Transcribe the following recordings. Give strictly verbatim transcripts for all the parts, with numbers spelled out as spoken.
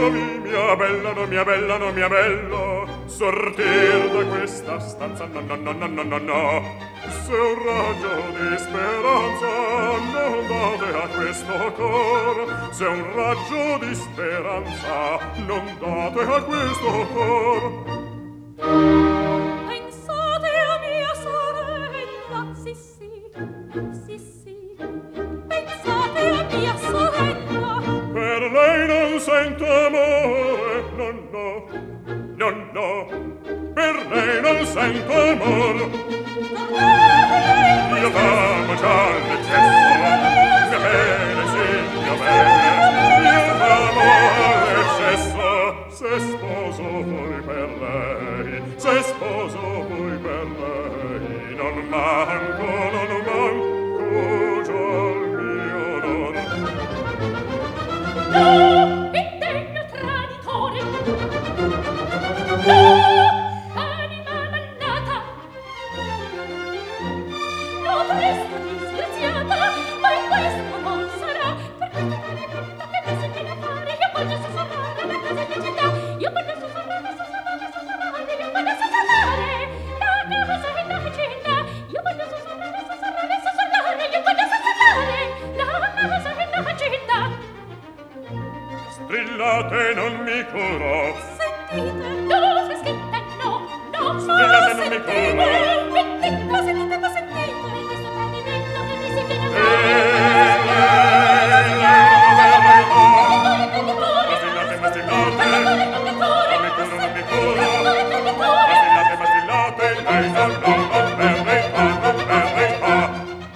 lasciami, mia bella, no, mia bella, no, mia bella, sortir da questa stanza, no, no, no, no, no, no, no. Se un raggio di speranza non date a questo cor, se un raggio di speranza non date a questo cor. Pensate a mia sorella, sì, sì, sì, sì. Pensate a mia sorella. Per lei non sento amore, no, no, no, no. Per lei non sento amore. Io t'amo già all'eccesso, mia bene, sì, mia bene. Io t'amo all'eccesso, se sposo voi per lei, se sposo voi per lei, non manco, non manco già al mio non. No, indegno traditore. No, anima mannata. No, presto disgraziata, ma questo non sarà. Per questo che mi senti da fare, io voglio sussurrare la casa di città. Io voglio sussurrare, sussurrare, sussurrare, io voglio sussurrare la casa e la città. Io voglio sussurrare, sussurrare, sussurrare, io voglio sussurrare la casa e la città. Strillate non mi curo. Sentite, no, freschetta, no, no. Strillate non mi curo. Sentite, sentite, sentite, questo tradimento che mi si viene a Strillate, ma strillate. Non mi curo, non mi curo. Strillate, ma strillate. Lei non, no, non per lei fa, non per lei fa.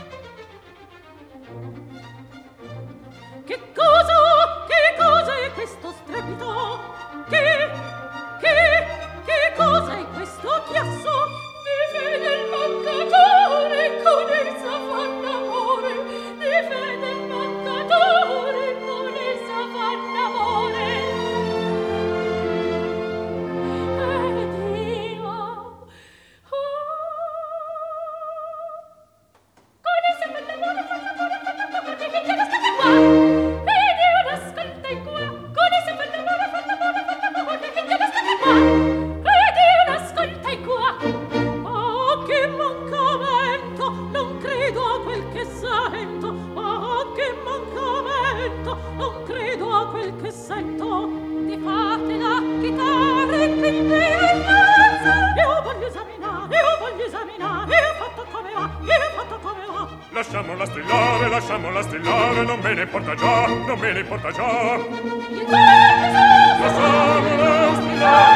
Che cosa, che cosa è questo strepito? Che, che, che cosa è questo chiasso? Di fede il mancatore, con essa fanno amore. Di fede il mancatore, con essa fanno amore. Ed io, oh, con essa fanno amore, fanno amore, fanno amore, che chiaro state qua. Ed io l'ascolta in qua, con essa fanno amore, fanno amore, fanno amore, che chiaro state qua. Ed io l'ascolta in qua. Oh, che mancamento, non credo a quel che sento. Oh, che mancamento, non credo a quel che sento. Ti fate da chitarra e quindi è mazza. Io voglio esaminare, io voglio esaminare, io ho fatto come va, io ho fatto come va. Lasciamola strillare, lasciamola strillare, non me ne importa già, non me ne importa già. Io voglio esaminare. Lasciamola strillare.